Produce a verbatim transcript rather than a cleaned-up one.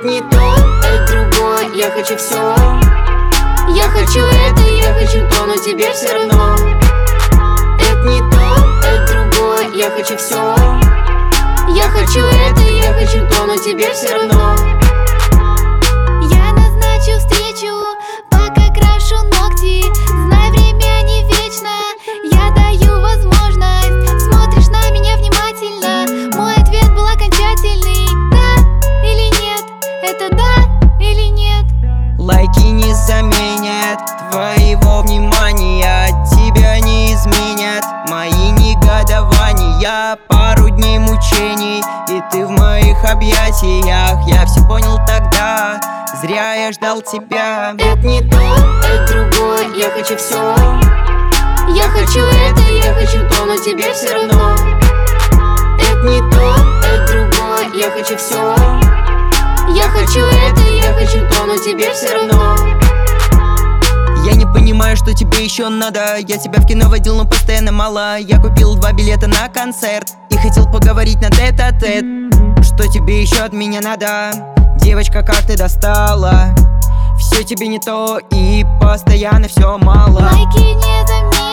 Это не то, это другое, я хочу все. Я хочу это, я хочу то, но тебе все равно. Это не то, это другое, я хочу все. Я хочу это, я хочу то, но тебе все равно. Я назначу встречу, пока крашу ногти. Знай, время не вечно, я даю возможность. Смотришь на меня внимательно, мой ответ был окончательный. Да или нет, это да или нет. Лайки не заменят твоего внимания, тебя не изменят мои негодования. Пару дней мучений, и ты в моих объятиях. Я все понял тогда, зря я ждал тебя. Это не то, это другое, я хочу все. Я хочу это, я хочу то, но тебе все равно. Это не то, это другое, я хочу все. Я хочу это, я хочу то, но тебе все равно. Я не понимаю, что тебе еще надо. Я тебя в кино водил, но постоянно мало. Я купил два билета на концерт и хотел поговорить на тет-а-тет. Что тебе еще от меня надо? Девочка, как ты достала? Все тебе не то и постоянно все мало. Лайки не заменят